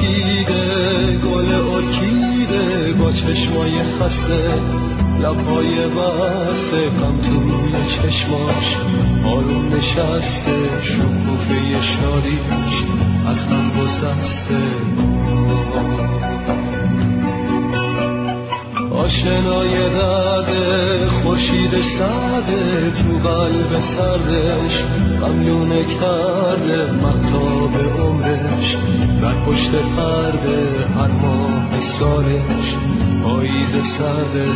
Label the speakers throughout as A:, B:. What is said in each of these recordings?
A: ارکیده، گل ارکیده با چشمای خسته، لبهای بسته، غم توی چشماش آروم نشسته، شکوفه شادیش از هم گسسته. آشنای درده، خورشیدش سرده، تو قلب سردش ممنونه کرده، مهتاب عمرش در پشت پرده، هر ماه سالش پاییز سرده.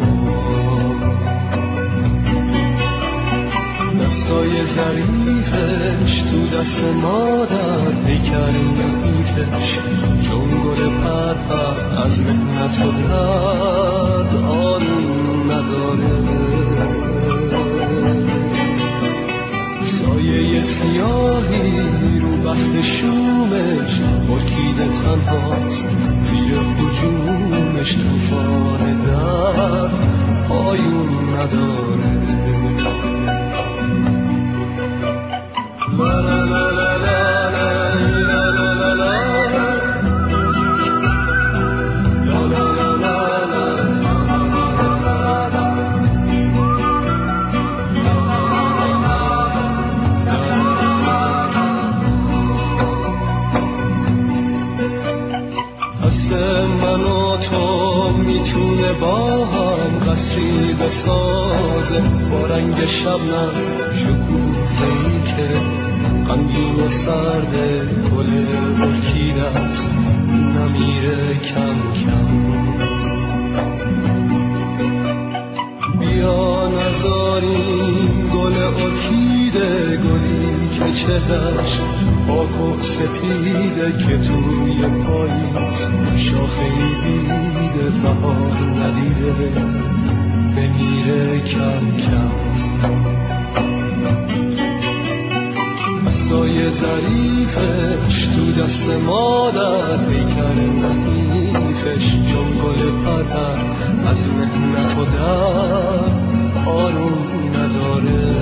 A: دستای ظریفش تو دست مادر، پیکر نحیفش چون گل پرپر، از محنت و درد آروم نداره. سایه سیاهی رو بخت شومش، ارکیده تنهاست زیر هجومش، طوفان درد پایون نداره. من و تو میتونه با هم قصری بسازه، با رنگ شبنم شکوفه‌ای که غمگین و سرده، گل ارکیده است نمیره کم کم. بیا نذاریم گل ارکیده، گلی که چهرش پاک و سپیده، که توی پاییز شاخه‌ای بیده، بهار ندیده بمیره کم کم. دستای ظریفش تو دست مادر، پیکر نحیفش چون گل پرپر، از محنت و درد آروم نداره.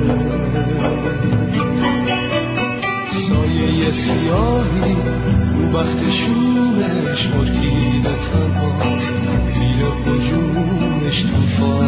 A: سایه سیاهی رو بخت شومش، ارکیده تنهاست زیر هجومش، طوفان